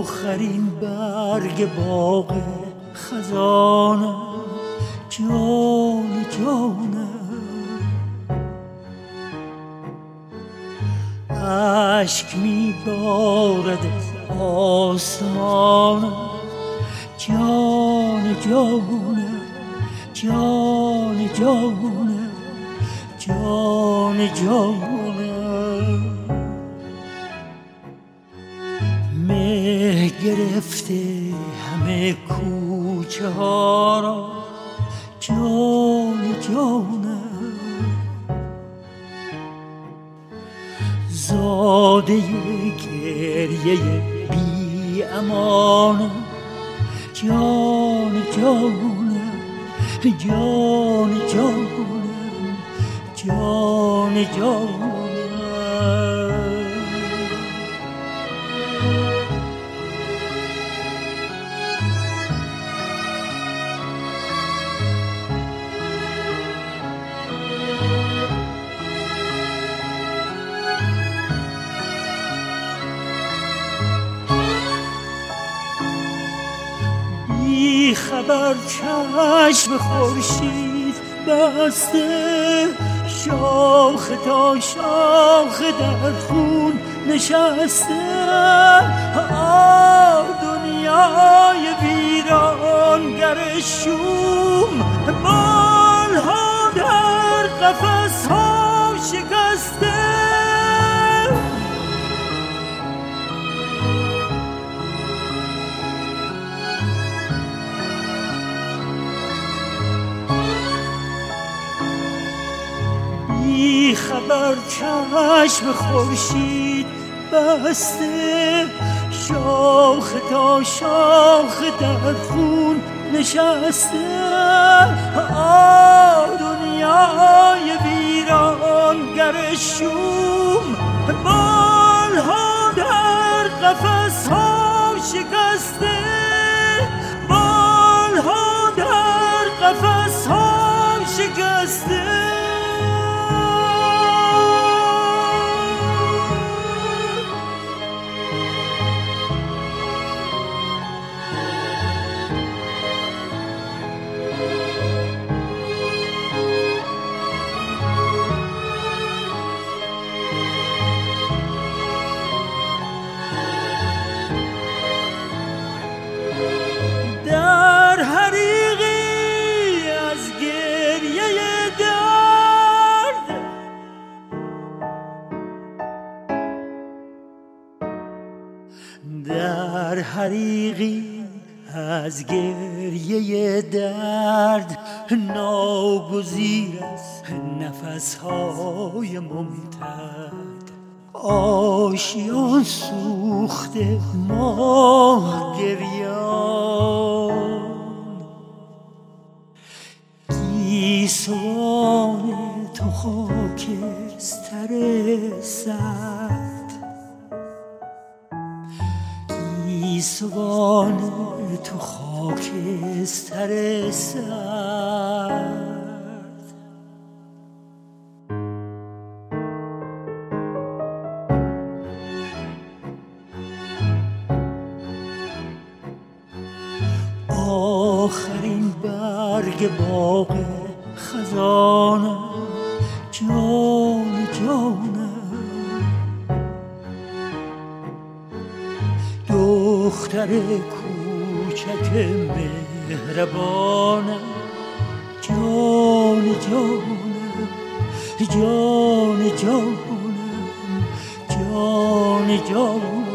آخرین برگ باغ خزانم، جان جانم. اشک میبارد از آسمانم، جان جانم، جان جانم، جان جانم. مه گرفته همه کوچه ها را، جان جانم. زاده گریه بی امانم، جان جانم، جان جانم، جان جانم. بی خبر چشم خورشید بسته، شاخ تا شاخ در خون نشسته. دنیای ویرانگر شوم، بالها در قفس ها شکسته. بی خبر چشم خورشید بسته، شاخ تا شاخ در خون نشسته. دنیای ویرانگر شوم، بالها در قفس ها شکسته. بالها در قفس ها شکسته. در حریقی از گریه درد، در حریقی از گریه درد، ناگزیر از نفسهای ممتد. آشیان سوخته ماه گریان، گیسوان تو خاکستر سرد. گیسوان تو خاکستر سرد. آخرین برگ باغ خزانم، جان جانم. دختر کوچک مهربانم، جان جانم، جان جانم، جان جانم.